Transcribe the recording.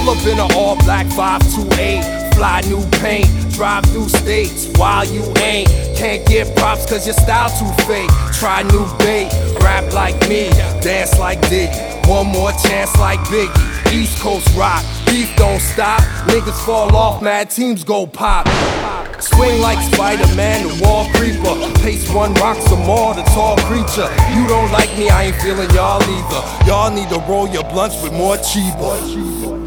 Pull up in an all-black 528, fly new paint, drive through states while you ain't. Can't get props cause your style too fake. Try new bait, rap like me, dance like Diggy. One more chance like Biggie. East Coast rock, beef don't stop. Niggas fall off, mad teams go pop. Swing like Spider-Man, the wall creeper. Pace one, rock some more, the tall creature. You don't like me, I ain't feeling y'all either. Y'all need to roll your blunts with more cheaper.